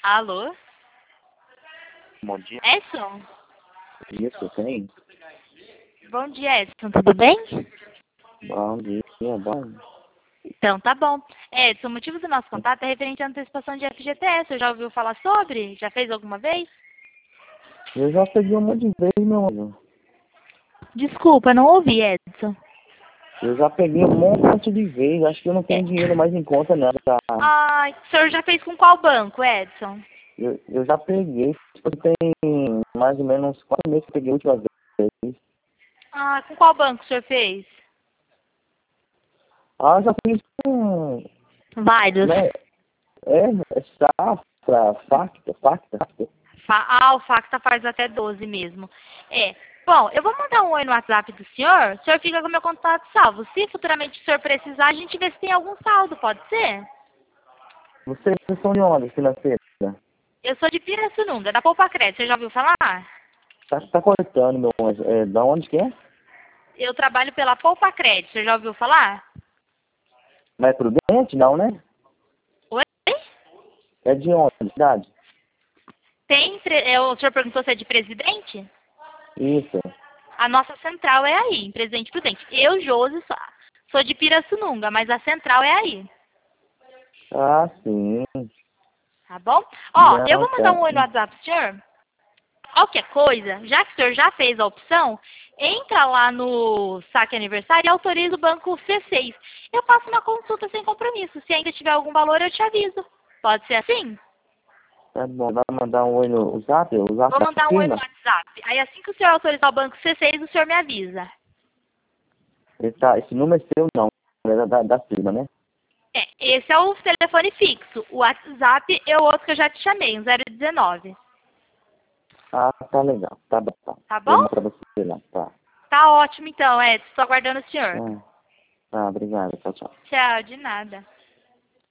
Alô? Bom dia. Edson? Isso, tem? Bom dia, Edson. Tudo bem? Bom dia, bom. Então, tá bom. Edson, o motivo do nosso contato é referente à antecipação de FGTS. Você já ouviu falar sobre? Já fez alguma vez? Eu já peguei um monte de vezes, meu amigo. Desculpa, não ouvi, Edson. Eu já peguei um monte de vezes. Acho que eu não tenho dinheiro mais em conta, não. Ai, o senhor já fez com qual banco, Edson? Eu já peguei. Tem mais ou menos uns 4 meses que eu peguei a última vez. Ah, com qual banco o senhor fez? Ah, já fiz com... Vários. Né? É Safra, Facta. O Facta faz até 12 mesmo. Bom, eu vou mandar um oi no WhatsApp do senhor. O senhor fica com o meu contato salvo. Se futuramente o senhor precisar, a gente vê se tem algum saldo, pode ser? Vocês são de onde, financeira? Eu sou de Pirassununga, da Poupa Crédito. Você já ouviu falar? Tá cortando, meu anjo. Da onde que é? Eu trabalho pela Poupa Crédito. Você já ouviu falar? Não é Prudente? Não, né? Oi? É de onde? Cidade? O senhor perguntou se é de Presidente? Isso. A nossa central é aí, em Presidente Prudente. Eu, Josi, sou de Pirassununga, mas a central é aí. Ah, sim. Tá bom? Ó, eu Não, vou mandar um oi no tá. WhatsApp pro senhor. Qualquer coisa, já que o senhor já fez a opção, entra lá no saque aniversário e autoriza o banco C6. Eu faço uma consulta sem compromisso. Se ainda tiver algum valor, eu te aviso. Pode ser assim? Tá bom, vai mandar um oi no Zap? O Zap Vou da mandar um oi no firma? WhatsApp. Aí assim que o senhor autorizar o banco C6, o senhor me avisa. Esse número é seu, não. É da firma, né? Esse é o telefone fixo. O WhatsApp é o outro que eu já te chamei, o 019. Ah, tá legal. Tá bom, tá. Tá Vou bom? mandar pra você lá, tá. Tá ótimo então, Edson. Estou aguardando o senhor. Tá, obrigado. Tchau, tchau. Tchau, de nada.